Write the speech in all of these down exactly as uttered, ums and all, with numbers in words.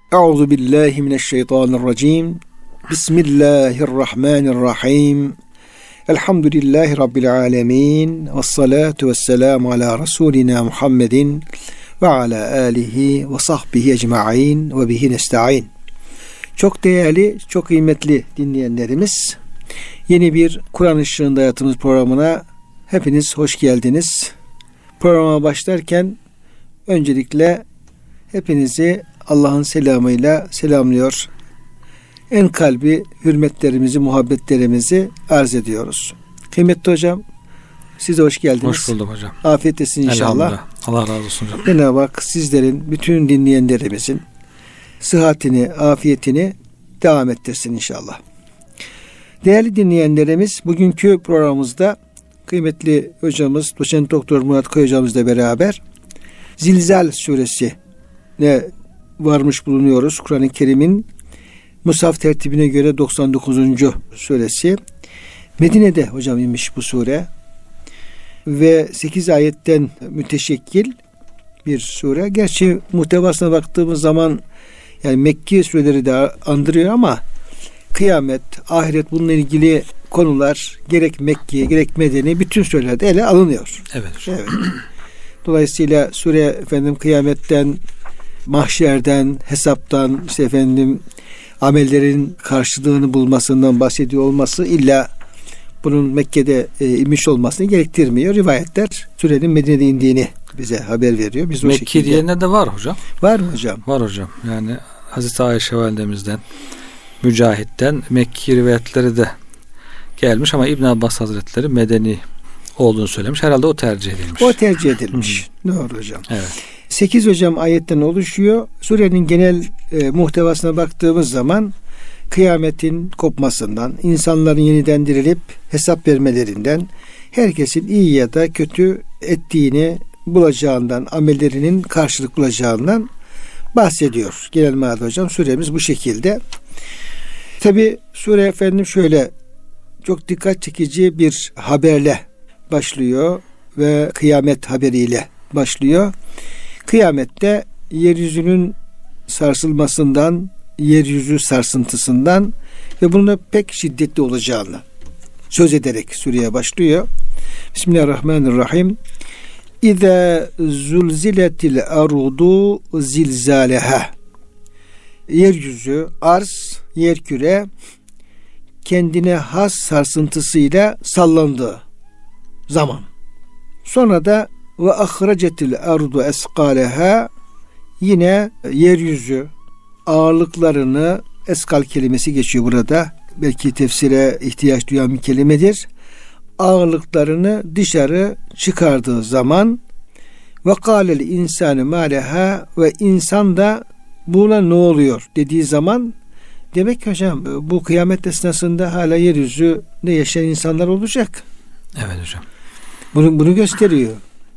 Euzu billahi mineşşeytanirracim. Bismillahirrahmanirrahim. Elhamdülillahi Rabbil alemin. Vessalatu vesselamu ala Resulina Muhammedin ve ala alihi ve sahbihi ecma'in ve bihi nesta'in. Çok değerli, çok kıymetli dinleyenlerimiz, yeni bir Kur'an Işığında Hayatımız programına hepiniz hoş geldiniz. Programa başlarken öncelikle hepinizi Allah'ın selamıyla selamlıyor. En kalbi hürmetlerimizi, muhabbetlerimizi arz ediyoruz. Kıymetli hocam, size hoş geldiniz. Hoş bulduk hocam. Afiyet olsun inşallah. Allah razı olsun hocam. Cenab-ı Hak sizlerin, bütün dinleyenlerimizin sıhhatini, afiyetini devam ettirsin inşallah. Değerli dinleyenlerimiz, bugünkü programımızda kıymetli hocamız, Doçent Doktor Murat Koy hocamızla beraber Zilzal suresi ne varmış bulunuyoruz. Kur'an-ı Kerim'in Musaf tertibine göre doksan dokuzuncu suresi. Medine'de hocam inmiş bu sure ve sekiz ayetten müteşekkil bir sure. Gerçi muhtevasına baktığımız zaman yani Mekki sureleri de andırıyor ama kıyamet, ahiret, bununla ilgili konular gerek Mekki gerek Medeni bütün surelerde ele alınıyor. Evet. Evet. Dolayısıyla sure efendim kıyametten, mahşerden, hesaptan, işte efendim amellerin karşılığını bulmasından bahsediyor olması illa bunun Mekke'de e, inmiş olmasını gerektirmiyor. Rivayetler surenin Medine'de indiğini bize haber veriyor. Biz Mekki şekilde... diyenler de var hocam. Var mı hocam? Var hocam. Yani Hazreti Ayşe validemizden, Mücahit'ten Mekki rivayetleri de gelmiş ama İbn Abbas Hazretleri Medeni olduğunu söylemiş. Herhalde o tercih edilmiş. O tercih edilmiş. Doğru hocam. Evet. sekiz hocam ayetten oluşuyor. Surenin genel e, muhtevasına baktığımız zaman kıyametin kopmasından, insanların yeniden dirilip hesap vermelerinden, herkesin iyi ya da kötü ettiğini bulacağından, amellerinin karşılık bulacağından bahsediyor. Genel manada hocam suremiz bu şekilde. Tabi sure efendim şöyle çok dikkat çekici bir haberle başlıyor ve kıyamet haberiyle başlıyor. Kıyamette yeryüzünün sarsılmasından, yeryüzü sarsıntısından ve bunun da pek şiddetli olacağını söz ederek sureye başlıyor. Bismillahirrahmanirrahim. İza zulziletil ardu zilzaleha. Yeryüzü, arz, yerküre kendine has sarsıntısıyla sallandığı zaman. Sonra da ve ahracetil ardu eskaleha, yine yeryüzü ağırlıklarını, eskal kelimesi geçiyor burada. Belki tefsire ihtiyaç duyan bir kelimedir. Ağırlıklarını dışarı çıkardığı zaman ve kâlel insâne mâleha, ve insan da buna ne oluyor dediği zaman, demek ki hocam bu kıyamet esnasında hala yeryüzünde yaşayan insanlar olacak. Evet hocam. Bunu, bunu gösteriyor.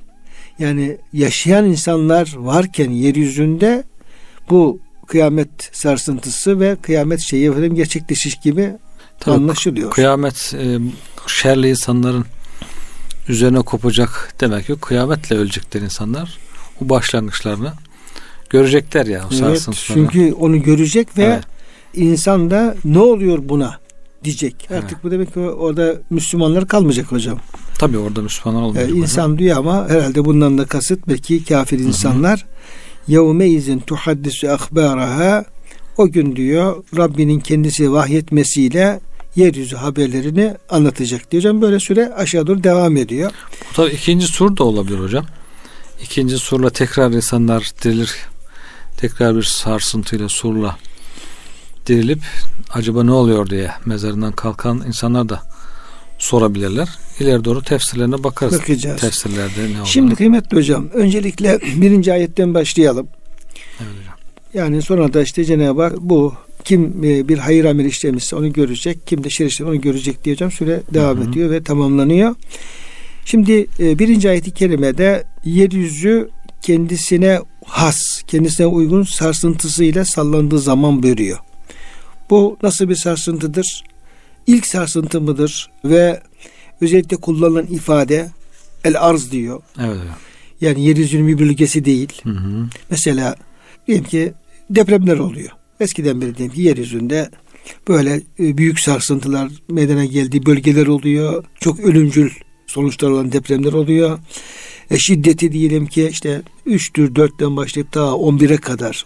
Yani yaşayan insanlar varken yeryüzünde bu kıyamet sarsıntısı ve kıyamet şeyi efendim gerçekleşiş gibi tabii anlaşılıyor. Kıyamet e, şerli insanların üzerine kopacak demek ki kıyametle ölecekler insanlar. O başlangıçlarını görecekler ya. O evet, çünkü onu görecek ve evet, insan da ne oluyor buna diyecek. Artık evet, bu demek ki orada Müslümanlar kalmayacak hocam. Tabii orada Müslümanlar olmayacak. Yani insan diyor ama herhalde bundan da kasıt belki kafir insanlar. Yevme izin tuhaddisu ahbaraha, o gün diyor Rabbinin kendisi vahyetmesiyle yeryüzü haberlerini anlatacak diyor hocam. Böyle süre aşağı doğru devam ediyor. Bu tabii ikinci sur da olabilir hocam. İkinci surla tekrar insanlar dirilir. Tekrar bir sarsıntıyla, surla dirilip acaba ne oluyor diye mezarından kalkan insanlar da sorabilirler. İleri doğru tefsirlerine bakarız. Bakacağız. Tefsirlerde ne olur. Şimdi kıymetli hocam, öncelikle birinci ayetten başlayalım. Evet hocam. Yani sonra da işte Cenab-ı Hak bu kim bir hayır amel işlemişse onu görecek, kim de şer işlemişse onu görecek diye hocam süre devam hı hı. ediyor ve tamamlanıyor. Şimdi birinci ayet-i kerimede yeryüzü kendisine has, kendisine uygun sarsıntısıyla sallandığı zaman buyuruyor. Bu nasıl bir sarsıntıdır? İlk sarsıntı mıdır? Ve özellikle kullanılan ifade el arz diyor. Evet. Yani yeryüzünün bir bölgesi değil. Hı hı. Mesela diyelim ki depremler oluyor. Eskiden beri diyelim ki yeryüzünde böyle büyük sarsıntılar meydana geldiği bölgeler oluyor. Çok ölümcül sonuçlar olan depremler oluyor. E şiddeti diyelim ki işte üçtür, dörtten başlayıp daha on bire kadar,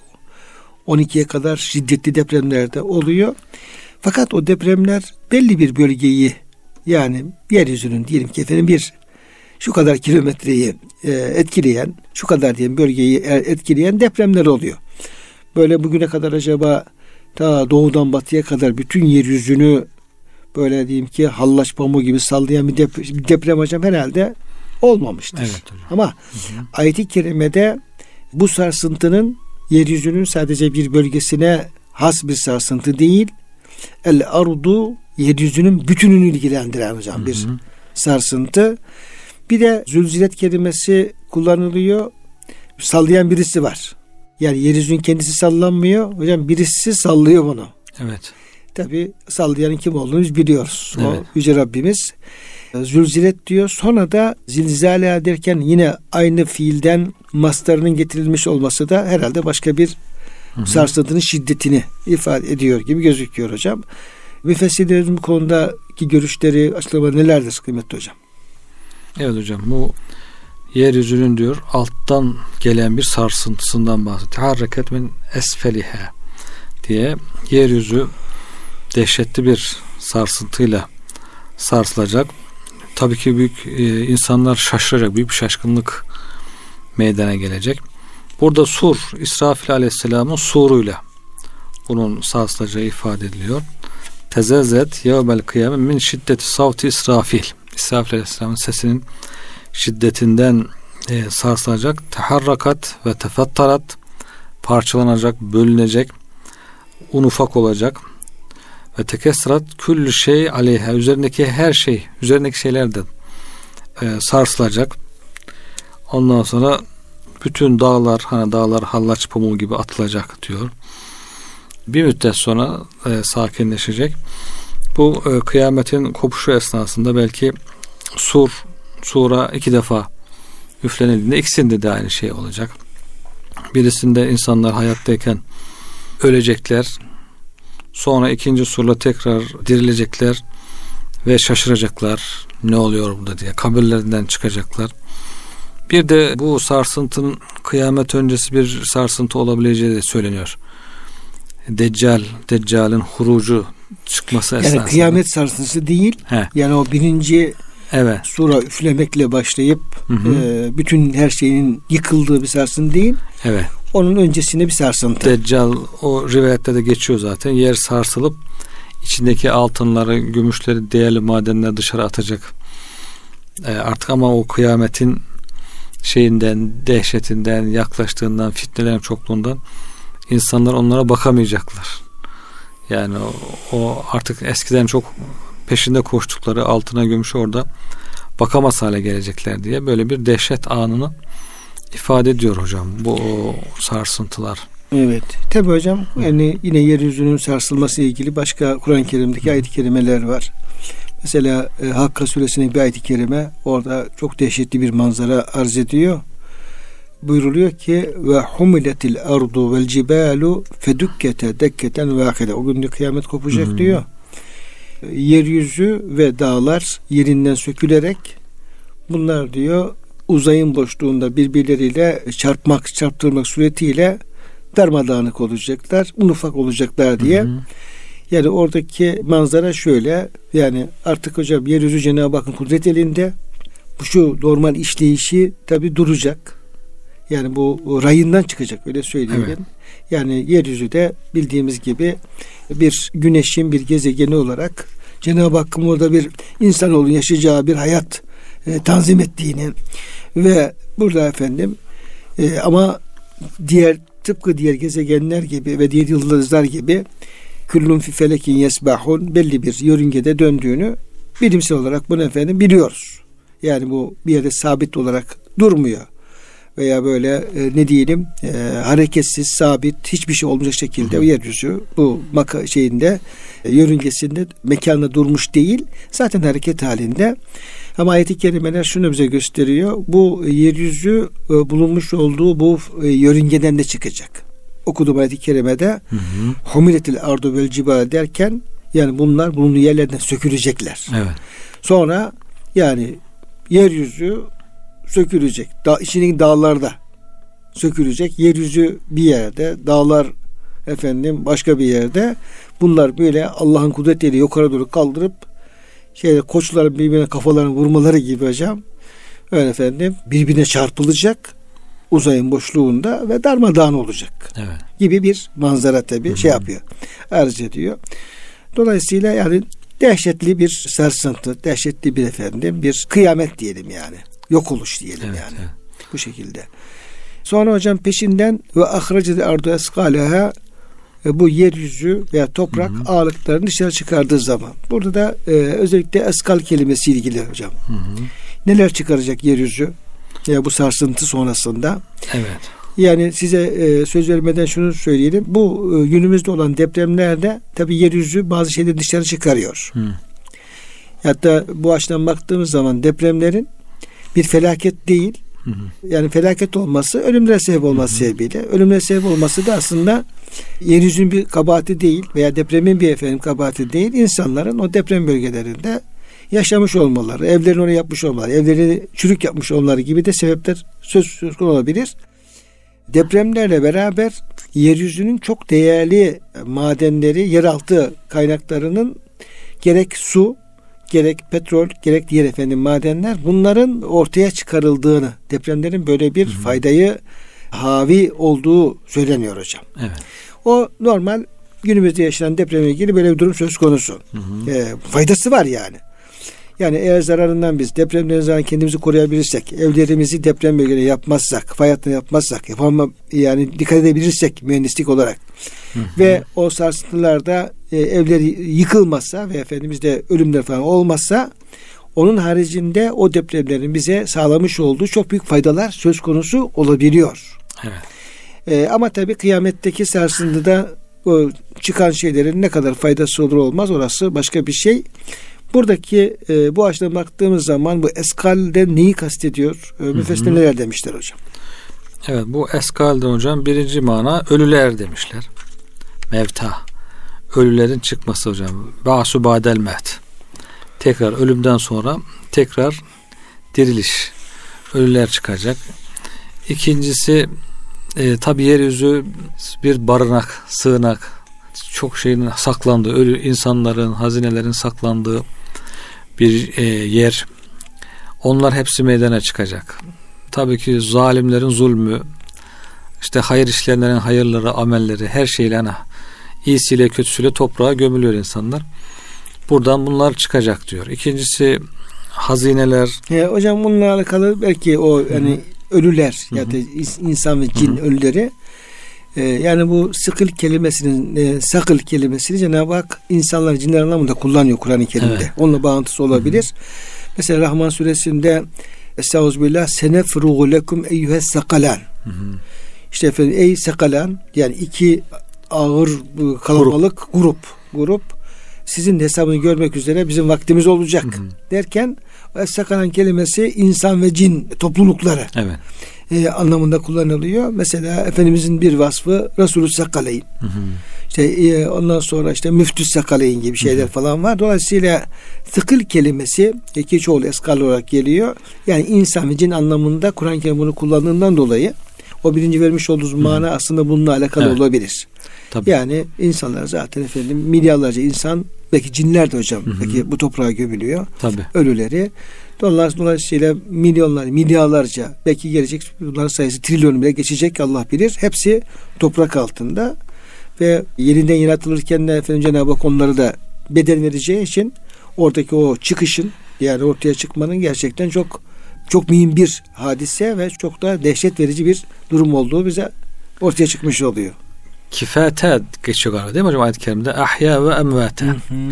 on ikiye kadar şiddetli depremler de oluyor. Fakat o depremler belli bir bölgeyi, yani yeryüzünün diyelim ki efendim bir şu kadar kilometreyi e, etkileyen, şu kadar diyelim bölgeyi etkileyen depremler oluyor. Böyle bugüne kadar acaba ta doğudan batıya kadar bütün yeryüzünü böyle diyeyim ki hallaç pamuğu gibi sallayan bir deprem, bir deprem hocam herhalde olmamıştır. Evet hocam. Ama hı hı. ayet-i kerimede bu sarsıntının yeryüzünün sadece bir bölgesine has bir sarsıntı değil, el ardu yeryüzünün bütününü ilgilendiren hocam hı hı. bir sarsıntı. Bir de zülzilet kelimesi kullanılıyor. Sallayan birisi var. Yani yeryüzünün kendisi sallanmıyor. Hocam birisi sallıyor bunu. Evet. Tabii sallayanın kim olduğunu biz biliyoruz. Evet. O Yüce Rabbimiz. Zülzilet diyor. Sonra da zilzale derken yine aynı fiilden mastarının getirilmiş olması da herhalde başka bir hı hı. sarsıntının şiddetini ifade ediyor gibi gözüküyor hocam. Müfessirlerin bu konudaki görüşleri, açıklamaları nelerdir kıymetli hocam? Evet hocam, bu yeryüzünün diyor alttan gelen bir sarsıntısından bahsediyor. Hareket min esfeliha diye yeryüzü dehşetli bir sarsıntıyla sarsılacak. Tabii ki büyük e, insanlar şaşıracak, büyük bir şaşkınlık meydana gelecek. Burada sur, İsrafil Aleyhisselam'ın suruyla bunun sarsılacağı ifade ediliyor. Tezezzet yevmel kıyame min şiddeti savti İsrafil. İsrafil Aleyhisselam'ın sesinin şiddetinden e, sarsılacak. Teharrakat ve tefattarat, parçalanacak, bölünecek, un ufak olacak. Ve tekesrat küllü şey aleyha, üzerindeki her şey, üzerindeki şeyler de e, sarsılacak. Ondan sonra bütün dağlar, hani dağlar hallaç pamuğu gibi atılacak diyor. Bir müddet sonra e, sakinleşecek. Bu e, kıyametin kopuşu esnasında belki sur, sura iki defa üflenildiğinde ikisinde de aynı şey olacak. Birisinde insanlar hayattayken ölecekler. Sonra ikinci surla tekrar dirilecekler ve şaşıracaklar. Ne oluyor burada diye. Kabirlerinden çıkacaklar. Bir de bu sarsıntının kıyamet öncesi bir sarsıntı olabileceği de söyleniyor. Deccal, Deccal'in hurucu çıkması esnasında. Yani kıyamet sarsıntısı değil. He. Yani o birinci evet. sura üflemekle başlayıp hı hı. E, bütün her şeyin yıkıldığı bir sarsıntı değil. Evet. Onun öncesinde bir sarsıntı. Deccal, o rivayette de geçiyor zaten. Yer sarsılıp içindeki altınları, gümüşleri, değerli madenleri dışarı atacak. E, artık ama o kıyametin şeyinden, dehşetinden, yaklaştığından, fitnelerin çokluğundan insanlar onlara bakamayacaklar. Yani o, o artık eskiden çok peşinde koştukları altına, gümüşe orada bakamaz hale gelecekler diye böyle bir dehşet anını ifade ediyor hocam bu sarsıntılar. Evet. Tabi hocam yani yine yeryüzünün sarsılması ile ilgili başka Kur'an-ı Kerim'deki ayet-i kerimeler var. Mesela e, Hakka suresinin bir ayet-i kerime orada çok dehşetli bir manzara arz ediyor. Buyruluyor ki ve humiletil ardu vel cibalu fedukkete dekketen vahide. O gün de kıyamet kopacak hmm. diyor. Yeryüzü ve dağlar yerinden sökülerek bunlar diyor uzayın boşluğunda birbirleriyle çarpmak, çarptırmak suretiyle darmadağınık olacaklar, un ufak olacaklar diye. Hı hı. Yani oradaki manzara şöyle, yani artık hocam yeryüzü Cenab-ı Hakk'ın kudret elinde. Bu şu normal işleyişi tabi duracak. Yani bu rayından çıkacak, öyle söyleyelim. Evet. Yani yeryüzü de bildiğimiz gibi bir güneşin bir gezegeni olarak Cenab-ı Hakk'ın orada bir insanoğlunun yaşayacağı bir hayat e, tanzim ettiğini ve burada efendim e, ama diğer tıpkı diğer gezegenler gibi ve diğer yıldızlar gibi küllün fi felekin yesbahun belli bir yörüngede döndüğünü bilimsel olarak bunu efendim biliyoruz. Yani bu bir yerde sabit olarak durmuyor. Veya böyle e, ne diyelim e, hareketsiz, sabit, hiçbir şey olmayacak şekilde hı hı. yeryüzü bu maka şeyinde e, yörüngesinde mekanda durmuş değil. Zaten hareket halinde. Ama ayet-i kerimeler şunu bize gösteriyor. Bu yeryüzü e, bulunmuş olduğu bu e, yörüngeden de çıkacak. okudum ayet-i kerimede. Humiletil ardu vel cibal derken yani bunlar bulunduğu yerlerden sökülecekler. Evet. Sonra yani yeryüzü sökülecek. Da, içindeki dağlarda sökülecek. Yeryüzü bir yerde, dağlar efendim başka bir yerde. Bunlar böyle Allah'ın kudretiyle yukarı doğru kaldırıp şeyde koçların birbirine kafalarını vurmaları gibi hocam. Öyle efendim birbirine çarpılacak uzayın boşluğunda ve darmadağın olacak. Evet. Gibi bir manzara tabii Hı-hı. şey yapıyor. Arz ediyor. Dolayısıyla yani dehşetli bir sarsıntı, dehşetli bir efendim bir kıyamet diyelim yani. Yok oluş diyelim evet, yani. Evet. Bu şekilde. Sonra hocam peşinden ve ahrecel ardu eskalaha, bu yeryüzü veya toprak hı hı. ağırlıklarını dışarı çıkardığı zaman. Burada da e, özellikle eskal kelimesi ilgili hocam. Hı hı. Neler çıkaracak yeryüzü ya bu sarsıntı sonrasında? Evet. Yani size e, söz vermeden şunu söyleyelim. Bu e, günümüzde olan depremlerde tabii yeryüzü bazı şeyleri dışarı çıkarıyor. Hı. Hatta bu açıdan baktığımız zaman depremlerin bir felaket değil. Hı hı. Yani felaket olması ölümlere sebep olması hı hı. sebebiyle. Ölümlere sebep olması da aslında yeryüzünün bir kabahati değil veya depremin bir efendim kabahati değil. İnsanların o deprem bölgelerinde yaşamış olmaları, evlerini oraya yapmış olmaları, evlerini çürük yapmış olmaları gibi de sebepler söz konusu olabilir. Depremlerle beraber yeryüzünün çok değerli madenleri, yeraltı kaynaklarının gerek su, gerek petrol, gerek diğer efendim madenler bunların ortaya çıkarıldığını, depremlerin böyle bir Hı-hı. faydayı havi olduğu söyleniyor hocam. Evet. O normal günümüzde yaşanan depremle ilgili böyle bir durum söz konusu. E, faydası var yani. Yani eğer zararından biz depremden zararından kendimizi koruyabilirsek, evlerimizi deprem bölgelerine yapmazsak, fay hattına yapmazsak, yapamam, yani dikkat edebilirsek mühendislik olarak hı hı. ve o sarsıntılarda e, evleri yıkılmazsa ve efendimizde ölümler falan olmazsa, onun haricinde o depremlerin bize sağlamış olduğu çok büyük faydalar söz konusu olabiliyor. Evet. E, ama tabii kıyametteki sarsıntıda o çıkan şeylerin ne kadar faydası olur olmaz orası başka bir şey. Buradaki e, bu açıdan baktığımız zaman bu eskalden neyi kastediyor? E, müfessirler neler demişler hocam? Evet, bu eskalden hocam birinci mana ölüler demişler. Mevta. Ölülerin çıkması hocam. Ba'su ba'del mevt. Tekrar ölümden sonra tekrar diriliş. Ölüler çıkacak. İkincisi e, tabi yeryüzü bir barınak, sığınak. Çok şeyin saklandığı, ölü insanların, hazinelerin saklandığı bir e, yer. Onlar hepsi meydana çıkacak. Tabii ki zalimlerin zulmü, işte hayır işleyenlerin hayırları, amelleri, her şeyle ana, iyisiyle kötüsüyle toprağa gömülüyor insanlar. Buradan bunlar çıkacak diyor. İkincisi hazineler. E, hocam bununla alakalı belki o yani ölüler ya da insan ve cin Hı-hı. ölüleri. Ee, yani bu sıkıl kelimesinin e, sakıl kelimesini Cenab-ı Hak insanlar, cinler anlamında kullanıyor Kur'an-ı Kerim'de. Evet. Onunla bağıntısı olabilir. Hı-hı. Mesela Rahman suresinde Estağfirullah senefrugu lekum eyyühes sakalan. İşte efendim ey sakalan, yani iki ağır kalabalık grup grup, grup sizin hesabını görmek üzere bizim vaktimiz olacak Hı-hı. derken sakalan kelimesi insan ve cin toplulukları. Evet. E, anlamında kullanılıyor. Mesela Efendimizin bir vasfı Resulü Sakaleyn. Hı hı. İşte e, ondan sonra işte Müftü Sakaleyn gibi şeyler hı hı. falan var. Dolayısıyla tıkıl kelimesi iki çoğul eskal olarak geliyor. Yani insan ve cin anlamında Kur'an-ı Kerim bunu kullandığından dolayı o birinci vermiş olduğumuz mana aslında bununla alakalı evet. olabilir. Tabii. Yani insanlar zaten efendim milyarlarca insan, belki cinler de hocam, hı hı. belki bu toprağa gömülüyor. Tabii. Ölüleri. Dolayısıyla milyonlar, milyarlarca, belki gelecek bunların sayısı trilyon bile geçecek, Allah bilir. Hepsi toprak altında ve yeniden yaratılırken de efendim Cenab-ı Hak onları da bedel vereceği için oradaki o çıkışın, yani ortaya çıkmanın gerçekten çok çok mühim bir hadise ve çok da dehşet verici bir durum olduğu bize ortaya çıkmış oluyor. Kifate geçiyor galiba değil mi hocam ayet-i kerimde? Ahya ve emvate.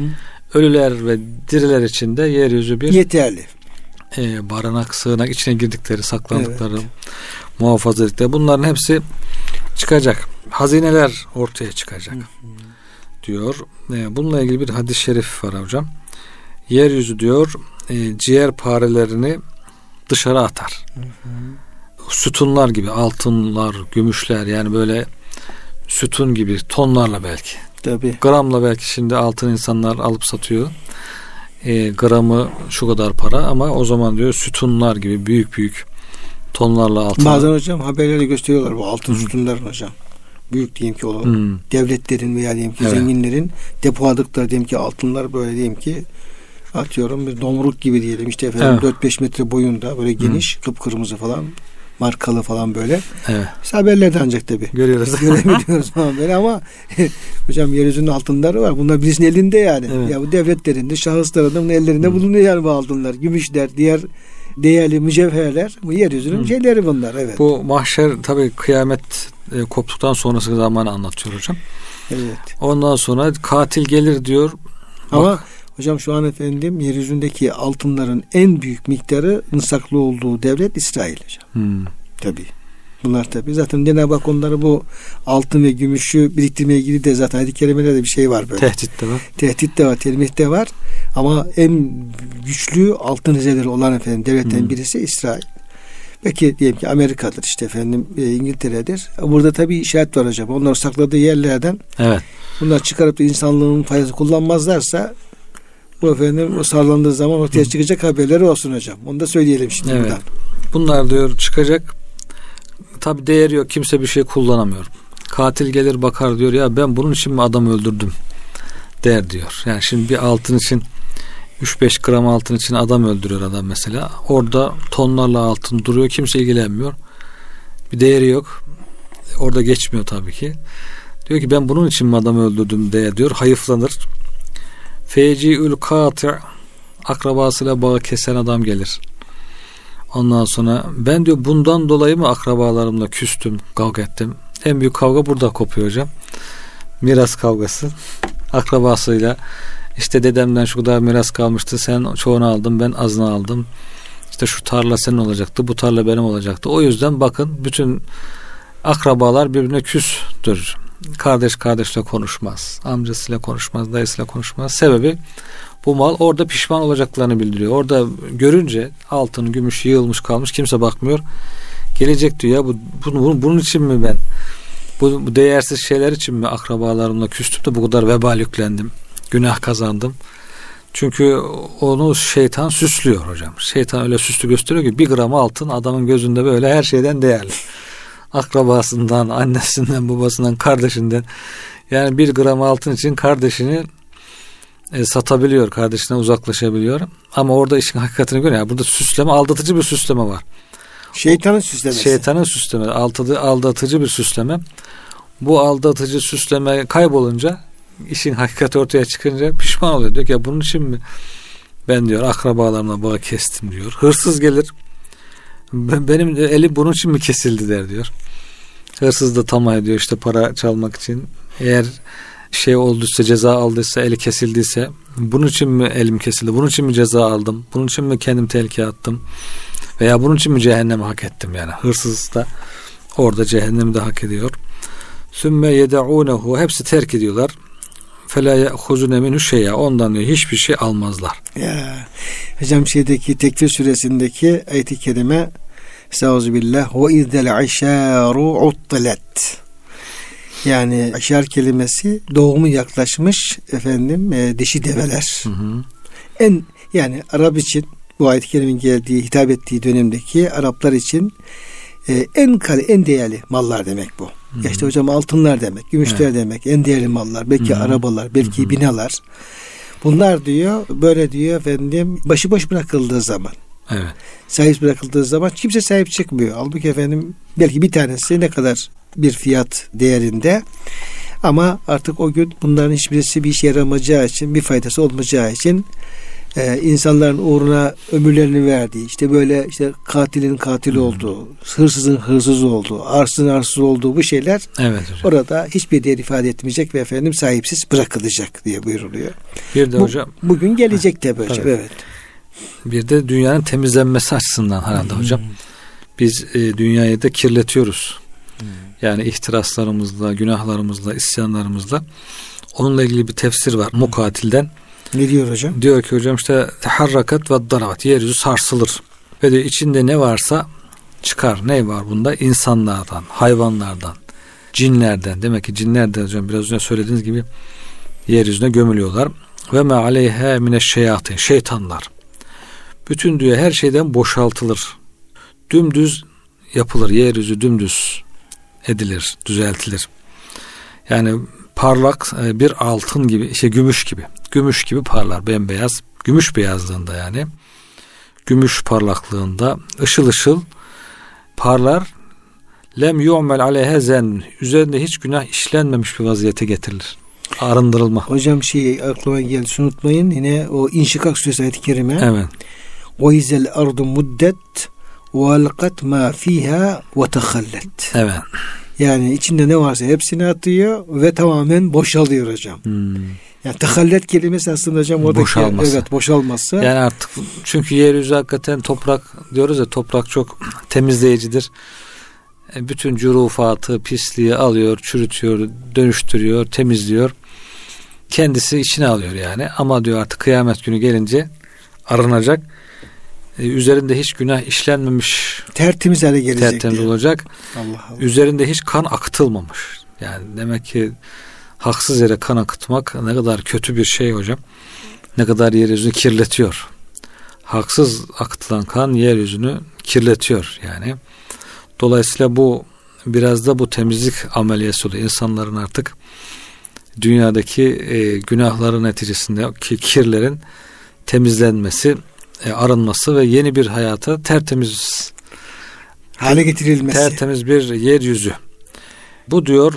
Ölüler ve diriler için de yeryüzü bir yeterli. E, barınak, sığınak, içine girdikleri, saklandıkları, evet. muhafaza ettikleri, bunların hepsi çıkacak. Hazineler ortaya çıkacak. Hı hı. diyor. E, bununla ilgili bir hadis-i şerif var hocam. Yeryüzü diyor e, ciğer parelerini dışarı atar. Hı hı. Sütunlar gibi altınlar, gümüşler, yani böyle sütun gibi tonlarla belki. Tabii. Gramla belki şimdi altın insanlar alıp satıyor. E, gramı şu kadar para ama o zaman diyor sütunlar gibi büyük büyük tonlarla altın. Bazen hocam haberleri gösteriyorlar bu altın hmm. sütunların hocam. Büyük diyelim ki olan hmm. devletlerin veya diyelim ki evet. zenginlerin depoladıkları diyelim ki altınlar böyle diyelim ki atıyorum bir domruk gibi diyelim işte efendim evet. dört beş metre boyunda böyle geniş hmm. kıpkırmızı falan markalı falan böyle. Evet. İşte haberlerde ancak tabii. Görüyoruz. Görebiliyoruz falan böyle ama hocam yeryüzünün altınları var. Bunlar birisinin elinde yani. Evet. Ya bu devletlerinde, şahısların bunun ellerinde hmm. bulunuyor yani bu altınlar. Gümüşler, diğer değerli mücevherler. Bu yeryüzünün hmm. şeyleri bunlar. Evet. Bu mahşer tabii kıyamet e, koptuktan sonrası zamanı anlatıyor hocam. Evet. Ondan sonra katil gelir diyor. Ama bak. Hocam şu an efendim yeryüzündeki altınların en büyük miktarı saklı olduğu devlet İsrail hocam. Hmm. Tabii. Bunlar tabii. Zaten Cenab-ı Hak onları bu altın ve gümüşü biriktirmeye ilgili de zaten hadis-i kerimelerde bir şey var böyle. Tehdit de var. Tehdit de var, telmih de var. Ama en güçlü altın rezervleri olan efendim devletten hmm. birisi İsrail. Peki diyelim ki Amerika'dır işte efendim İngiltere'dir. Burada tabii işaret var hocam. Onlar sakladığı yerlerden evet. bunlar çıkarıp da insanlığın faydası kullanmazlarsa bu efendim o sarlandığı zaman ortaya çıkacak haberleri olsun hocam. Onu da söyleyelim şimdi evet. buradan. Bunlar diyor çıkacak. Tabii değeri yok. Kimse bir şey kullanamıyor. Katil gelir bakar diyor ya ben bunun için mi adam öldürdüm der diyor. Yani şimdi bir altın için üç beş gram altın için adam öldürüyor adam mesela. Orada tonlarla altın duruyor. Kimse ilgilenmiyor. Bir değeri yok. Orada geçmiyor tabii ki. Diyor ki ben bunun için mi adam öldürdüm der diyor. Hayıflanır. Feci'ül kati' akrabasıyla bağı kesen adam gelir. Ondan sonra ben diyor bundan dolayı mı akrabalarımla küstüm, kavga ettim. En büyük kavga burada kopuyor hocam. Miras kavgası. Akrabasıyla işte dedemden şu kadar miras kalmıştı. Sen çoğunu aldın, ben azını aldım. İşte şu tarla senin olacaktı, bu tarla benim olacaktı. O yüzden bakın bütün akrabalar birbirine küstür. Kardeş kardeşle konuşmaz. Amcasıyla konuşmaz, dayısıyla konuşmaz. Sebebi bu mal orada pişman olacaklarını bildiriyor. Orada görünce altın, gümüş yığılmış kalmış kimse bakmıyor. Gelecek diyor ya bu, bu, bunun için mi ben bu, bu değersiz şeyler için mi akrabalarımla küstüm de bu kadar vebal yüklendim. Günah kazandım. Çünkü onu şeytan süslüyor hocam. Şeytan öyle süslü gösteriyor ki bir gram altın adamın gözünde böyle her şeyden değerli. Akrabasından, annesinden, babasından, kardeşinden. Yani bir gram altın için kardeşini e, satabiliyor, kardeşine uzaklaşabiliyor. Ama orada işin hakikatini görüyor. Yani burada süsleme, aldatıcı bir süsleme var. Şeytanın süslemesi. Şeytanın süsleme, aldatıcı, aldatıcı bir süsleme. Bu aldatıcı süsleme kaybolunca, işin hakikati ortaya çıkınca pişman oluyor. Diyor ki ya bunun için mi ben diyor akrabalarımla bağı kestim diyor. Hırsız gelir. Benim de elim bunun için mi kesildi der diyor. Hırsız da tamah ediyor işte para çalmak için. Eğer şey olduysa, ceza aldıysa, eli kesildiyse bunun için mi elim kesildi? Bunun için mi ceza aldım? Bunun için mi kendim tehlikeye attım? Veya bunun için mi cehennemi hak ettim yani? Hırsız da orada cehennemi de hak ediyor. Sümme yed'ûnehu hepsi terk ediyorlar. Fela ya'khuzune minhu şey'a ondan diyor hiçbir şey almazlar. Ya hocam şeydeki Tekvir suresindeki ayet-i kerime Estağfirullah ve izdel aşaru uttilet. Yani aşar kelimesi doğumu yaklaşmış efendim e, dişi develer. Hı hı. En yani Arap için bu ayet-i kerimenin geldiği hitap ettiği dönemdeki Araplar için e, en kale en değerli mallar demek bu. Hı-hı. Ya işte hocam altınlar demek, gümüşler evet. demek, en değerli mallar, belki Hı-hı. arabalar, belki Hı-hı. binalar. Bunlar diyor böyle diyor efendim başıboş bırakıldığı zaman. Evet. Sahip bırakıldığı zaman kimse sahip çıkmıyor. Halbuki efendim belki bir tanesi ne kadar bir fiyat değerinde ama artık o gün bunların hiçbirisi bir işe yaramayacağı için, bir faydası olmayacağı için Ee, insanların uğruna ömürlerini verdiği, işte böyle işte katilin katil hmm. olduğu, hırsızın hırsız olduğu, arsızın arsız olduğu bu şeyler evet, orada hiçbir değer ifade etmeyecek ve efendim sahipsiz bırakılacak diye buyuruluyor. Bir de bu, hocam bugün gelecek de böyle. Evet. Bir de dünyanın temizlenmesi açısından herhalde hmm. hocam. Biz e, dünyayı da kirletiyoruz. Hmm. Yani ihtiraslarımızla, günahlarımızla, isyanlarımızla. Onunla ilgili bir tefsir var. Hmm. Mukatil'den. Ne diyor hocam? Diyor ki hocam işte teharrakat ve daravat yeryüzü sarsılır. Ve diyor içinde ne varsa çıkar. Ne var bunda? İnsanlardan, hayvanlardan, cinlerden. Demek ki cinler de hocam biraz önce söylediğiniz gibi yeryüzüne gömülüyorlar. Ve ma aleyha mineşşeyatin, şeytanlar. Bütün diyor her şeyden boşaltılır. Dümdüz yapılır. Yeryüzü dümdüz edilir, düzeltilir. Yani parlak bir altın gibi, işte gümüş gibi. Gümüş gibi parlar, bembeyaz. Gümüş beyazlığında yani. Gümüş parlaklığında ışıl ışıl parlar. Lem yu'mel aleyhe zen. Üzerinde hiç günah işlenmemiş bir vaziyete getirilir. Arındırılma. Hocam şey aklıma geldi. Şunu unutmayın. Yine o İnşikak suresi ayet-i kerime. Evet. Ve izel ardu muddet ve alqat ma fiha ve tehallet. Evet. Yani içinde ne varsa hepsini atıyor ve tamamen boşalıyor hocam. Hmm. Yani tehallet kelimesi aslında hocam oradaki boşalması. Evet, boşalması. Yani artık çünkü yeryüzü hakikaten toprak diyoruz ya, toprak çok temizleyicidir. Bütün cürufatı, pisliği alıyor, çürütüyor, dönüştürüyor, temizliyor. Kendisi içine alıyor yani. Ama diyor artık kıyamet günü gelince arınacak. Ee, üzerinde hiç günah işlenmemiş. Tertemiz hale gelecek. Tertemiz diye olacak. Allah Allah. Üzerinde hiç kan akıtılmamış. Yani demek ki haksız yere kan akıtmak ne kadar kötü bir şey hocam. Ne kadar yeryüzünü kirletiyor. Haksız akıtılan kan yeryüzünü kirletiyor yani. Dolayısıyla bu biraz da bu temizlik ameliyesi oluyor. İnsanların artık dünyadaki e, günahların neticesindeki kirlerin temizlenmesi, e, arınması ve yeni bir hayata tertemiz hale getirilmesi. Tertemiz bir yeryüzü. Bu diyor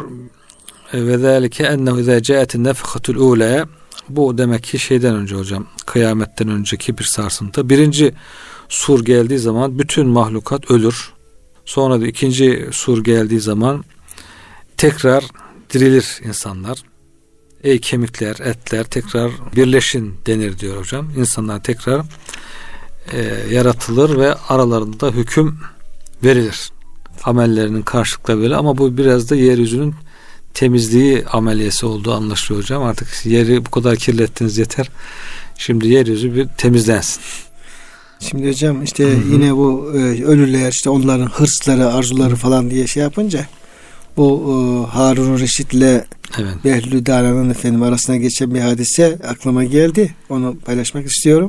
ve zalike ennehu iza ca'atin nefhatul ula. Bu demek ki şeyden önce hocam, kıyametten önceki bir sarsıntı. Birinci sur geldiği zaman bütün mahlukat ölür. Sonra da ikinci sur geldiği zaman tekrar dirilir insanlar. Ey kemikler, etler tekrar birleşin denir diyor hocam. İnsanlar tekrar e, yaratılır ve aralarında hüküm verilir. Amellerinin karşılıkları böyle, ama bu biraz da yeryüzünün temizliği ameliyesi olduğu anlaşılıyor hocam. Artık yeri bu kadar kirlettiniz, yeter. Şimdi yeryüzü bir temizlensin. Şimdi hocam işte hı hı. yine bu e, ölüler, işte onların hırsları, arzuları falan diye şey yapınca bu e, Harun Reşit'le evet. Behlül Dalan'ın efendim arasına geçen bir hadise aklıma geldi. Onu paylaşmak istiyorum.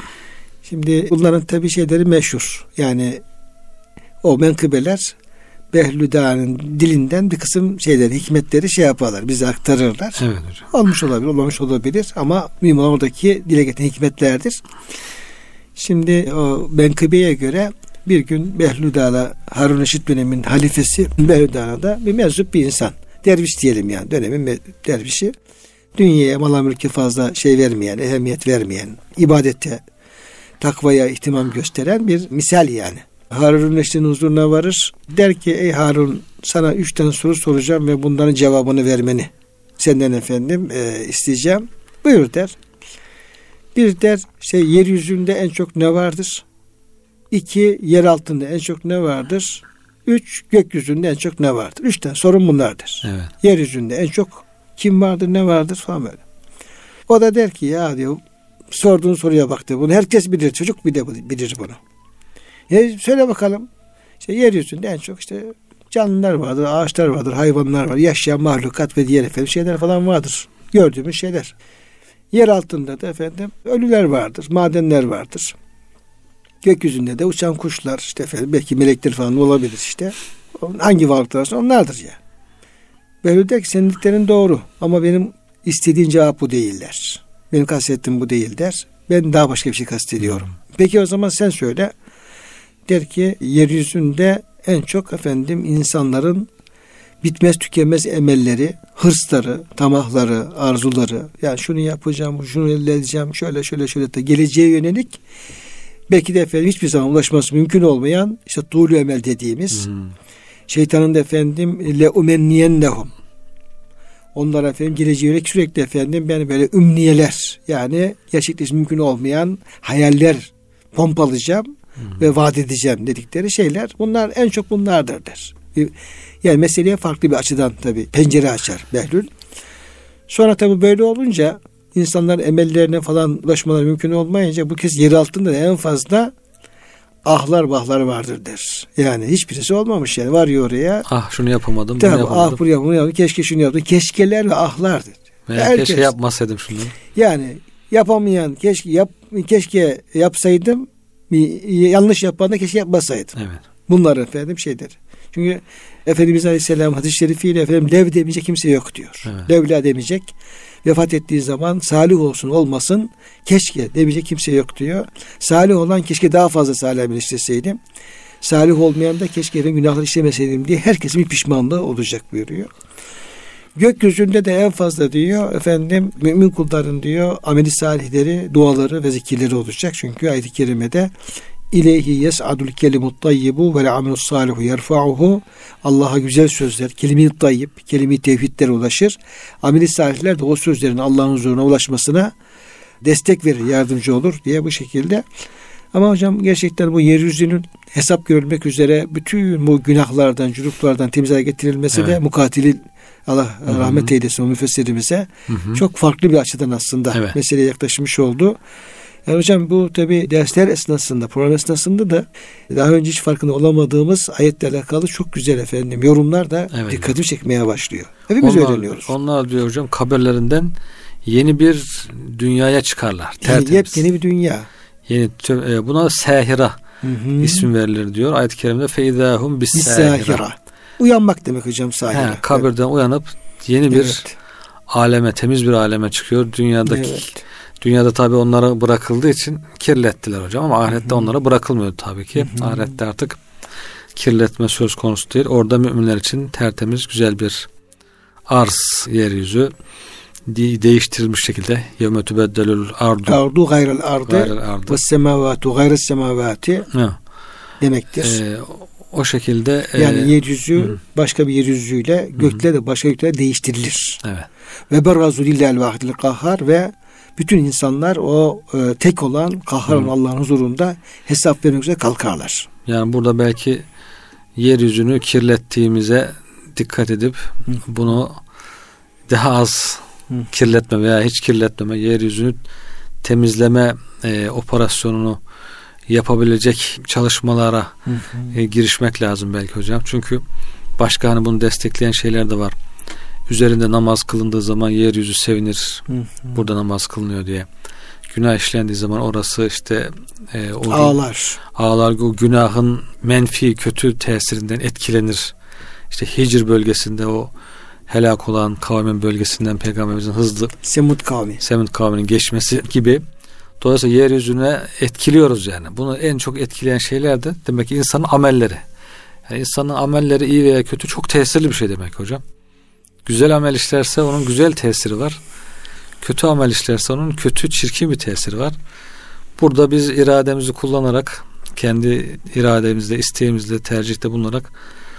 Şimdi bunların tabii şeyleri meşhur. Yani o menkıbeler Behlül Dalan'ın dilinden bir kısım şeyleri, hikmetleri şey yaparlar, bize aktarırlar. Evet hocam. Olmuş olabilir, olmamış olabilir ama mühim olan oradaki dile getiren hikmetlerdir. Şimdi o menkıbeye göre bir gün Behlül Dağla, Harun Reşit dönemin halifesi Behlül Dağla'da bir meczup bir insan. Derviş diyelim yani, dönemin dervişi. Dünyaya, mala mülke fazla şey vermeyen, ehemmiyet vermeyen, ibadete, takvaya ihtimam gösteren bir misal yani. Harun Reşit'in huzuruna varır. Der ki ey Harun, sana üç tane soru soracağım ve bunların cevabını vermeni senden efendim e, isteyeceğim. Buyur der. Bir der şey, yeryüzünde en çok ne vardır? İki, yer altında en çok ne vardır? Üç, gökyüzünde en çok ne vardır? Üç tane sorun bunlardır. Evet. Yeryüzünde en çok kim vardır, ne vardır falan böyle. O da der ki ya diyor, sorduğun soruya bak diyor. Bunu herkes bilir, çocuk bile bilir bunu. Ya söyle bakalım. İşte yeryüzünde en çok işte canlılar vardır, ağaçlar vardır, hayvanlar var, yaşayan mahlukat ve diğer efendim şeyler falan vardır. Gördüğümüz şeyler. Yer altında da efendim ölüler vardır, madenler vardır. Gökyüzünde de uçan kuşlar, işte efendim belki melekler falan olabilir işte. Hangi varlıklar varsa onlardır ya. Böyle der ki senin dediklerin doğru ama benim istediğin cevap bu değiller. Benim kastettiğim bu değil der. Ben daha başka bir şey kastediyorum. Peki o zaman sen söyle. Der ki yeryüzünde en çok efendim insanların bitmez tükenmez emelleri, hırsları, tamahları, arzuları, yani şunu yapacağım, şunu elde edeceğim, şöyle şöyle şöyle de geleceğe yönelik belki de efendim hiçbir zaman ulaşması mümkün olmayan işte tuğlu emel dediğimiz hmm. şeytanın da efendim le umenniyennehum, onlara efendim geleceğe yönelik sürekli efendim ben böyle ümniyeler, yani gerçekleşmesi mümkün olmayan hayaller pompalayacağım hmm. ve vaat edeceğim dedikleri şeyler, bunlar en çok bunlardır der. Yani meseleye farklı bir açıdan tabii pencere açar Behlül. Sonra tabii böyle olunca insanların emellerine falan ulaşmaları mümkün olmayınca bu kez yer altında en fazla ahlar vahlar vardır der. Yani hiçbirisi olmamış yani. Varıyor oraya. Ah şunu yapamadım, tabii, bunu yapamadım. Ah bunu yapamadım, bunu yapamadım. Keşke şunu yaptım. Keşkeler ve ahlardır. Veya Herkes, keşke yapmasaydım şunları. Yani yapamayan keşke yap keşke yapsaydım, yanlış yapan da keşke yapmasaydım. Evet. Bunlar efendim şeydir. Çünkü Efendimiz Aleyhisselam hadis-i şerifiyle efendim lev demeyecek kimse yok diyor. Evet. Levla demeyecek. Vefat ettiği zaman salih olsun olmasın keşke demeyecek kimse yok diyor. Salih olan keşke daha fazla salih amel işleseydim. Salih olmayan da keşke efendim günahlar işlemeseydim diye herkesin bir pişmanlığı olacak buyuruyor. Gökyüzünde de en fazla diyor efendim mümin kulların diyor ameli salihleri, duaları ve zikirleri olacak. Çünkü ayet-i kerimede İleyhi yes'adul kelimut tayyibu ve amelus salihu yerfa'uhu. Allah'a güzel sözler, kelime-i tayyib, kelime-i tevhidlere ulaşır. Amel-i salihler de o sözlerin Allah'ın huzuruna ulaşmasına destek verir, yardımcı olur diye bu şekilde. Ama hocam gerçekten bu yeryüzünün hesap görülmek üzere bütün bu günahlardan, cüruplardan temize getirilmesi evet. de mukatilil Allah Hı-hı. rahmet eylesin o müfessirimize Hı-hı. çok farklı bir açıdan aslında evet. meseleye yaklaşmış oldu. Yani hocam bu tabi dersler esnasında, program esnasında da daha önce hiç farkında olamadığımız ayetle alakalı çok güzel efendim yorumlar da evet. dikkatimi çekmeye başlıyor. Hepimiz onlar, öğreniyoruz. Onlar diyor hocam kabirlerinden yeni bir dünyaya çıkarlar. Yani yepyeni bir dünya. Yeni, buna sahira Hı-hı. ismi verilir diyor. Ayet-i kerimede feidahum bis sahira. Uyanmak demek hocam sahira. He, kabirden evet. uyanıp yeni bir evet. aleme, temiz bir aleme çıkıyor. Dünyadaki evet. Dünyada tabii onlara bırakıldığı için kirlettiler hocam ama ahirette Hı-hı. onlara bırakılmıyordu tabii ki. Hı-hı. Ahirette artık kirletme söz konusu değil. Orada müminler için tertemiz, güzel bir arz, yeryüzü değiştirilmiş şekilde yevme tübeddelül ardu ardu gayrel ardı ve semavatu gayrel semavati demektir. Ee, o şekilde yani e, yeryüzü hı. başka bir yeryüzüyle gökler de başka gökler değiştirilir. Evet. Ve berazu lillahil vahidil kahhar ve bütün insanlar o e, tek olan kahharan Allah'ın huzurunda hesap vermek üzere kalkarlar. Yani burada belki yeryüzünü kirlettiğimize dikkat edip hı. bunu daha az Hı. kirletme veya hiç kirletmeme, yeryüzünü temizleme e, operasyonunu yapabilecek çalışmalara hı hı. E, girişmek lazım belki hocam. Çünkü başka hani bunu destekleyen şeyler de var. Üzerinde namaz kılındığı zaman yeryüzü sevinir. Hı hı. Burada namaz kılınıyor diye. Günah işlendiği zaman orası işte e, o ağlar. Ağlar o günahın menfi, kötü tesirinden etkilenir. İşte Hicr bölgesinde o helak olan kavmin bölgesinden Peygamberimizin hızlı Semud kavmi. Semud kavminin geçmesi gibi. Dolayısıyla yeryüzüne etkiliyoruz yani. Bunu en çok etkileyen şeyler de demek ki insanın amelleri. Yani insanın amelleri iyi veya kötü çok tesirli bir şey demek hocam. Güzel amel işlerse onun güzel tesiri var. Kötü amel işlerse onun kötü, çirkin bir tesiri var. Burada biz irademizi kullanarak, kendi irademizle, isteğimizle, tercihte bulunarak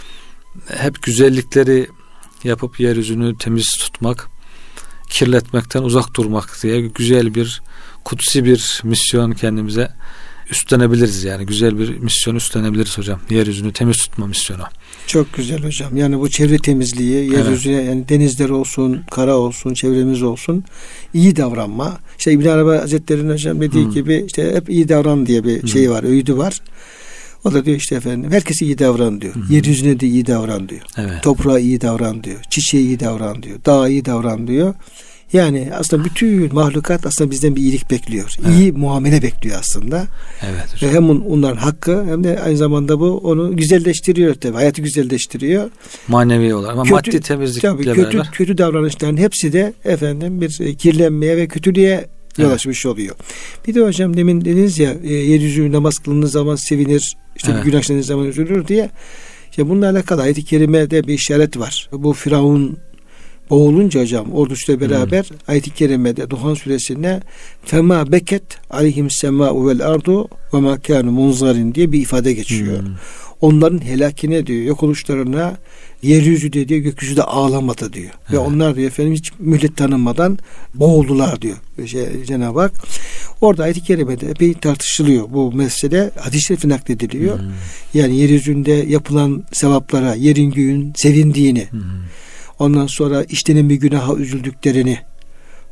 hep güzellikleri yapıp yeryüzünü temiz tutmak, kirletmekten uzak durmak diye güzel bir, kutsi bir misyon kendimize üstlenebiliriz yani. Güzel bir misyon üstlenebiliriz hocam. Yeryüzünü temiz tutma misyonu. Çok güzel hocam. Yani bu çevre temizliği, yeryüzüne evet. yani denizler olsun, kara olsun, çevremiz olsun, iyi davranma. İşte İbn Arabi Hazretleri'nin hocam dediği hmm. gibi işte hep iyi davran diye bir hmm. şey var, öğüdü var. O da diyor işte efendim herkese iyi davran diyor. Hmm. Yeryüzüne de iyi davran diyor. Evet. Toprağa iyi davran diyor. Çiçeğe iyi davran diyor. Dağa iyi davran diyor. Yani aslında bütün mahlukat aslında bizden bir iyilik bekliyor. Evet. İyi muamele bekliyor aslında. Evet hocam. Ve hem onların hakkı hem de aynı zamanda bu onu güzelleştiriyor tabii. Hayatı güzelleştiriyor. Manevi olarak ama kötü, maddi temizlikle tabii, kötü, beraber. Kötü davranışların hepsi de efendim bir kirlenmeye ve kötülüğe yol evet. açmış oluyor. Bir de hocam demin dediniz ya e, yeryüzü namaz kılındığı zaman sevinir. İşte evet. bir günah işlendiği zaman üzülür diye. İşte bununla alakalı ayet-i kerimede bir işaret var. Bu Firavun boğulunca hocam ordusuyla beraber hmm. ayet-i kerimede Duhan suresinde fema beket aleyhim sema'u vel ardu ve ma kanu munzarin diye bir ifade geçiyor. Hmm. Onların helakine diyor, yok oluşlarına yeryüzü de diyor, gökyüzü de ağlamadı diyor. Evet. Ve onlar diyor efendim hiç mühlet tanımadan boğuldular diyor şey, Cenab-ı Hak. Orada ayet-i kerimede epey tartışılıyor bu mesele. Hadis-i şerif naklediliyor. Hmm. Yani yeryüzünde yapılan sevaplara, yerin göğün sevindiğini, hmm. ondan sonra işlenen bir günaha üzüldüklerini,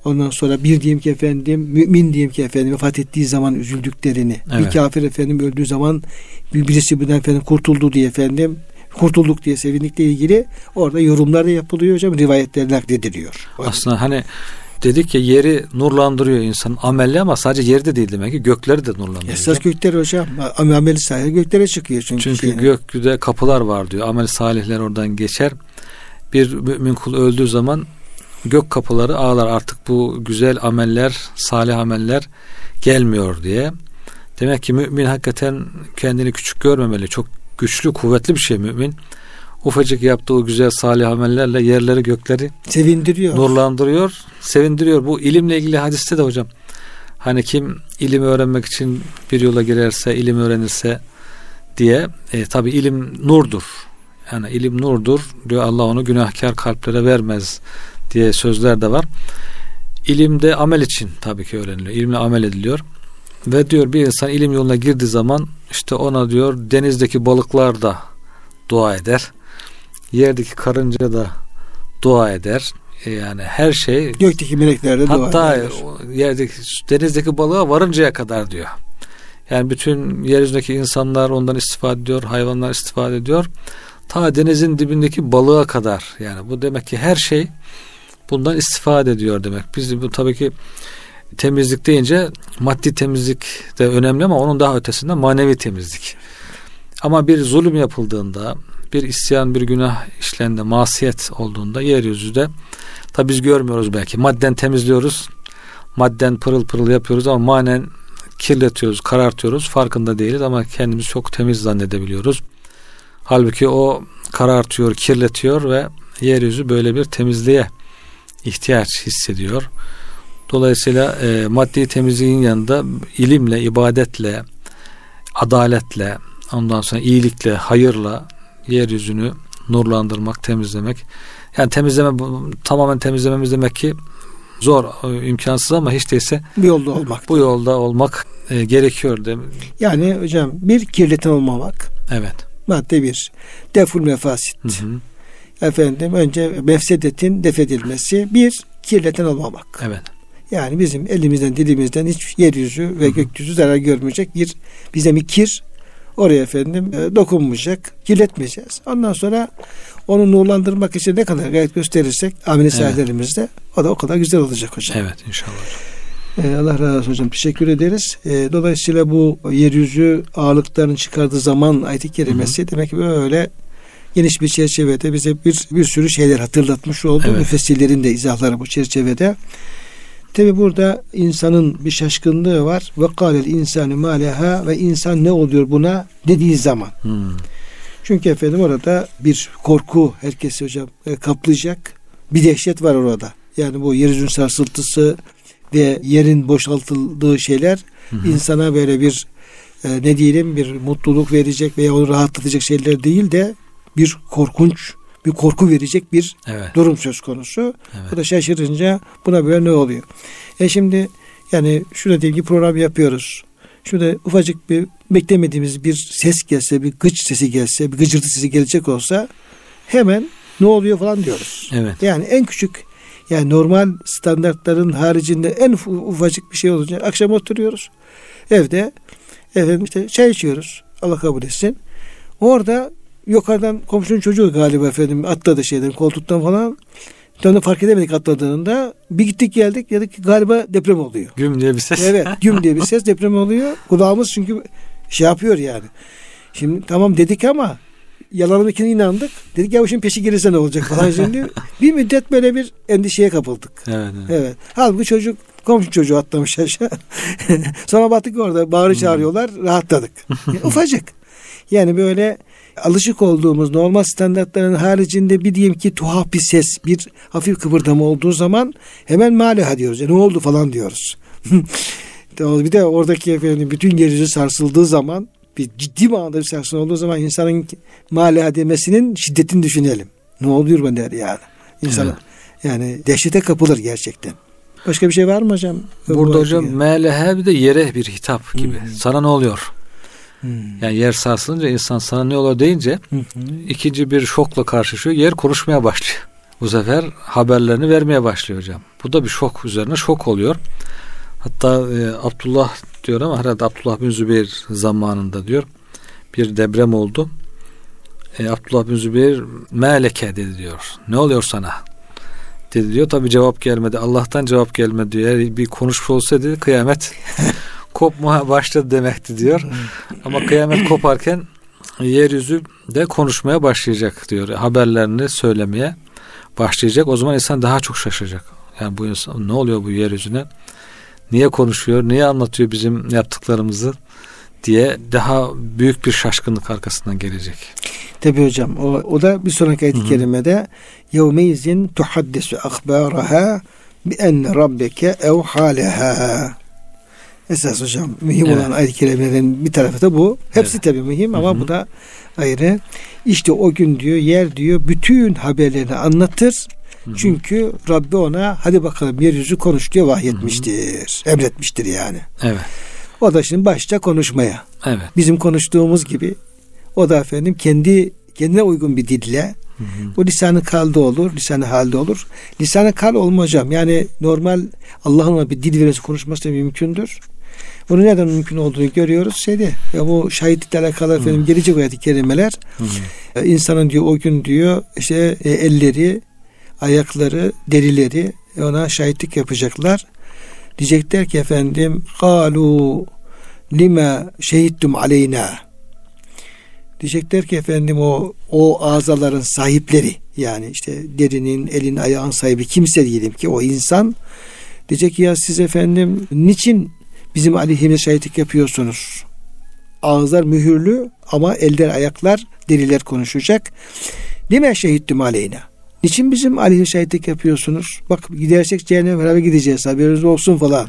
Ondan sonra bir diyeyim ki efendim, mümin diyeyim ki efendim vefat ettiği zaman üzüldüklerini, evet. bir kafir efendim öldüğü zaman birisi bundan efendim kurtuldu diye efendim, kurtulduk diye sevindikle ilgili orada yorumlar da yapılıyor hocam, rivayetler naklediliyor. Aslında hani dedik ya, yeri nurlandırıyor insan amelli, ama sadece yeri de değil demek ki, gökleri de nurlandırıyor. Esas gökler hocam, ameli salih göklere çıkıyor çünkü. Çünkü şeyine. gökte kapılar var diyor. Amel salihler oradan geçer. Bir mümin kul öldüğü zaman gök kapıları ağlar, artık bu güzel ameller, salih ameller gelmiyor diye. Demek ki mümin hakikaten kendini küçük görmemeli. Çok güçlü, kuvvetli bir şey mümin. Ufacık yaptığı o güzel salih amellerle yerleri gökleri sevindiriyor, nurlandırıyor, sevindiriyor. Bu ilimle ilgili hadiste de hocam, hani kim ilim öğrenmek için bir yola girerse, ilim öğrenirse diye, e, tabi ilim nurdur. Yani ilim nurdur diyor, Allah onu günahkar kalplere vermez diye sözler de var. İlimde amel için tabii ki öğreniliyor. İlimle amel ediliyor. Ve diyor bir insan ilim yoluna girdiği zaman işte ona diyor denizdeki balıklar da dua eder. Yerdeki karınca da dua eder. Yani her şey, gökteki melekler de dua eder. Hatta yerdeki, denizdeki balığa varıncaya kadar diyor. Yani bütün yeryüzündeki insanlar ondan istifade ediyor, hayvanlar istifade ediyor. Ta denizin dibindeki balığa kadar. Yani bu demek ki her şey bundan istifade ediyor demek. Biz bu tabii ki temizlik deyince maddi temizlik de önemli, ama onun daha ötesinde manevi temizlik. Ama bir zulüm yapıldığında, bir isyan, bir günah işlendiğinde, masiyet olduğunda yeryüzünde, tabii biz görmüyoruz belki. Madden temizliyoruz. Madden pırıl pırıl yapıyoruz ama manen kirletiyoruz, karartıyoruz. Farkında değiliz ama kendimizi çok temiz zannedebiliyoruz. Halbuki o karartıyor, kirletiyor ve yeryüzü böyle bir temizliğe ihtiyaç hissediyor. Dolayısıyla e, maddi temizliğin yanında ilimle, ibadetle, adaletle, ondan sonra iyilikle, hayırla yeryüzünü nurlandırmak, temizlemek. Yani temizleme, tamamen temizlememiz demek ki zor, imkansız, ama hiç değilse bu yolda olmak. Bu yolda olmak e, gerekiyor değil mi? Yani hocam bir kirleten olmamak. Evet. Madde bir. Deful mefasit. Hı hı. Efendim önce mefsedetin defedilmesi. Bir, kirleten olmamak. Evet. Yani bizim elimizden, dilimizden hiç yeryüzü ve hı hı. gökyüzü zarar görmeyecek bir, bize bir kir oraya efendim e, dokunmayacak, kirletmeyeceğiz. Ondan sonra onu nurlandırmak için ne kadar gayret gösterirsek amel-i salihlerinizde, evet. o da o kadar güzel olacak hocam. Evet, inşallah. Ee, Allah razı olsun hocam. Teşekkür ederiz. Ee, dolayısıyla bu yeryüzü ağırlıklarını çıkardığı zaman ayet-i kerimesi, hı hı. demek ki böyle geniş bir çerçevede bize bir bir sürü şeyler hatırlatmış oldu. Evet. Müfessirlerin de izahları bu çerçevede. Tabi burada insanın bir şaşkınlığı var. Ve kâlel insânü mâ lehâ, ve insan ne oluyor buna dediği zaman. Hmm. Çünkü efendim orada bir korku herkesi hocam e, kaplayacak. Bir dehşet var orada. Yani bu yeryüzünün sarsıntısı ve yerin boşaltıldığı şeyler hı hı. insana böyle bir e, ne diyelim bir mutluluk verecek veya onu rahatlatacak şeyler değil de bir korkunç, bir korku verecek bir evet. durum söz konusu. Evet. Bu da şaşırınca buna böyle ne oluyor? E şimdi yani şurada diyelim ki program yapıyoruz. Şurada ufacık bir beklemediğimiz bir ses gelse, bir gıç sesi gelse, bir gıcırtı sesi gelecek olsa hemen ne oluyor falan diyoruz. Evet. Yani en küçük, yani normal standartların haricinde en ufacık bir şey olunca akşam oturuyoruz. Evde efendim işte çay içiyoruz. Allah kabul etsin. Orada yukarıdan komşunun çocuğu galiba efendim atladı şeyden, koltuktan falan. Sonra fark edemedik atladığında. Bir gittik geldik dedik ki galiba deprem oluyor. Güm diye bir ses. Evet, güm diye bir ses, deprem oluyor. Kulağımız çünkü şey yapıyor yani. Şimdi tamam dedik ama yalanımdakine inandık. Dedik ya bu şimdi peşi gelirse ne olacak falan şimdi. Bir müddet böyle bir endişeye kapıldık. Evet. Evet. evet. Halbuki çocuk, komşu çocuğu atlamış aşağı. Sonra baktık orada bağırı çağırıyorlar, rahatladık. Yani ufacık. Yani böyle alışık olduğumuz normal standartların haricinde bir diyelim ki tuhaf bir ses, bir hafif kıpırdama olduğu zaman hemen mâleha diyoruz. Yani ne oldu falan diyoruz. Bir de oradaki efendim bütün yeryüzü sarsıldığı zaman, bir ciddi manada bir sarsıntı olduğu zaman insanın mâleha demesinin şiddetini düşünelim. Ne oluyor ben der yani. İnsan evet. yani dehşete kapılır gerçekten. Başka bir şey var mı hocam? Burada hocam mâleha bir de yere bir hitap gibi. Hmm. Sana ne oluyor? Hmm. Yani yer sarsılınca insan sana ne olur deyince hmm. ikinci bir şokla karşılaşıyor. Yer konuşmaya başlıyor. bu sefer haberlerini vermeye başlıyor hocam. Bu da bir şok üzerine şok oluyor. Hatta e, Abdullah diyor ama herhalde Abdullah bin Zübeyir zamanında diyor bir deprem oldu. E, Abdullah bin Zübeyir meleke dedi diyor. Ne oluyor sana? Dedi diyor. Tabi cevap gelmedi. Allah'tan cevap gelmedi diyor. Eğer bir konuşma olsaydı kıyamet kopmaya başladı demekti diyor. Ama kıyamet koparken yeryüzü de konuşmaya başlayacak diyor. Haberlerini söylemeye başlayacak. O zaman insan daha çok şaşıracak. Yani bu insan ne oluyor bu yeryüzüne? Niye konuşuyor? Niye anlatıyor bizim yaptıklarımızı diye daha büyük bir şaşkınlık arkasından gelecek. Tabii hocam. O, o da bir sonraki ayet-i kerimede yevmeizin tuhaddisu akhbaraha bi enne rabbeke evhaleha. Esas hocam mühim evet. olan ayet-i kerimelerin bir tarafı da bu. Hepsi evet. tabii mühim ama Hı-hı. bu da ayrı. İşte o gün diyor yer diyor bütün haberlerini anlatır. Hı-hı. Çünkü Rabbi ona hadi bakalım yeryüzü konuş diye vahyetmiştir. Hı-hı. Emretmiştir yani. Evet. O da şimdi başta konuşmaya. Evet. Bizim konuştuğumuz gibi o da efendim kendi kendine uygun bir dille hı hı. o lisan-ı kalde olur, lisan-ı halde olur. Lisan-ı kal olma hocam. Yani normal Allah'ın bir dil verisi konuşması da mümkündür. Bunun neden mümkün olduğunu görüyoruz. Şeyde ya bu şahitlikle alakalı hı. efendim gelecek ayet-i kerimeler hı hı. insanın diyor o gün diyor işte e, elleri, ayakları, derileri ona şahitlik yapacaklar. Diyecekler ki efendim galu lima şehittum aleyna. Diyecekler ki efendim o o azaların sahipleri yani işte derinin, elin, ayağın sahibi kimse diyelim ki o insan diyecek ki ya siz efendim niçin bizim aleyhimize şahitlik yapıyorsunuz? Ağızlar mühürlü ama eller, ayaklar, deriler konuşacak. Lima şehittum aleyna. Niçin bizim aleyhine şahitlik yapıyorsunuz? Bak gidersek cehenneme beraber gideceğiz. Haberiniz olsun falan.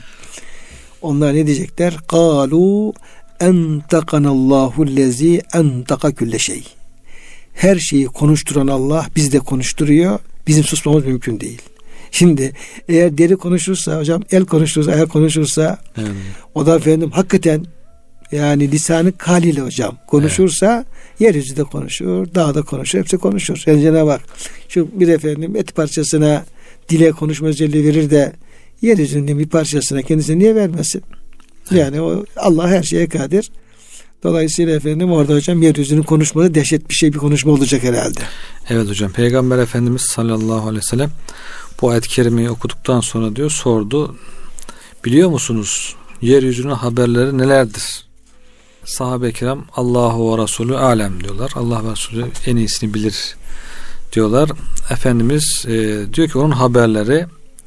Onlar ne diyecekler? Kalu entakanallahu lezi entaka külle şey. Her şeyi konuşturan Allah bizi de konuşturuyor. Bizim susmamız mümkün değil. Şimdi eğer deri konuşursa hocam, el konuşursa, ayak konuşursa evet. o da efendim hakikaten yani lisanı kaliyle hocam konuşursa evet. yeryüzü de konuşur, dağda konuşur, hepsi konuşur. Yani Cenab-ı Hak şu bir efendim et parçasına dile konuşma özelliği verir de yeryüzünün bir parçasına kendisine niye vermesin? Evet. Yani o Allah her şeye kadir. Dolayısıyla efendim orada hocam yeryüzünün konuşması dehşet bir şey bir konuşma olacak herhalde. Evet hocam Peygamber Efendimiz sallallahu aleyhi ve sellem bu ayet-i kerimeyi okuduktan sonra diyor sordu. Biliyor musunuz yeryüzünün haberleri nelerdir? Sahabe-i kiram Allahu ve Resulü alem diyorlar. Allah ve Resulü en iyisini bilir diyorlar. Efendimiz e, diyor ki onun haberleri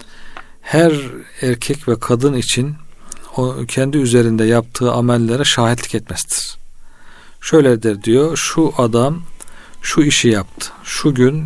her erkek ve kadın için o kendi üzerinde yaptığı amellere şahitlik etmesidir. Şöyledir diyor. Şu adam şu işi yaptı. Şu gün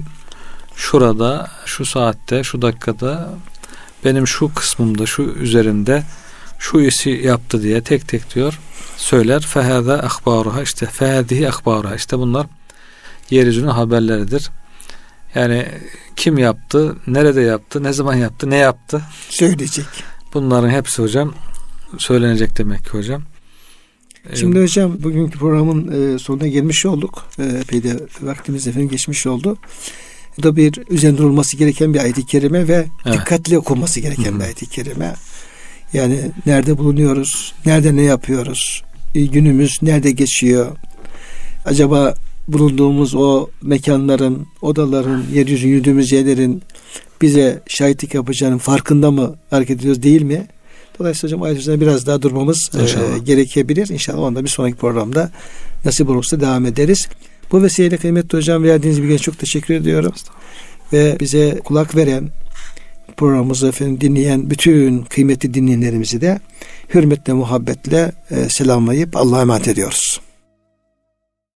şurada, şu saatte, şu dakikada benim şu kısmımda, şu üzerinde şu işi yaptı diye tek tek diyor söyler. Fehâzâ ahbâruha işte fehâzihi ahbâruha işte bunlar yeryüzünün haberleridir. Yani kim yaptı, nerede yaptı, ne zaman yaptı, ne yaptı söyleyecek. Bunların hepsi hocam söylenecek demek ki hocam. Şimdi hocam bugünkü programın sonuna gelmiş olduk. Epey de vaktimiz efendim geçmiş oldu. Bu da bir üzerinde durulması gereken bir ayet-i kerime ve evet. dikkatli okunması gereken Hı-hı. bir ayet-i kerime. Yani nerede bulunuyoruz, nerede ne yapıyoruz, günümüz nerede geçiyor, acaba bulunduğumuz o mekanların, odaların, yeryüzü yürüdüğümüz yerlerin bize şahitlik yapacağının farkında mı hareket ediyoruz değil mi? Dolayısıyla hocam ayet üzerine biraz daha durmamız e, gerekebilir. İnşallah onda bir sonraki programda nasip olursa devam ederiz. Bu vesileyle kıymetli hocam verdiğiniz bilgiye çok teşekkür ediyorum. Ve bize kulak veren, programımızı efendim dinleyen bütün kıymetli dinleyenlerimizi de hürmetle, muhabbetle e, selamlayıp Allah'a emanet ediyoruz.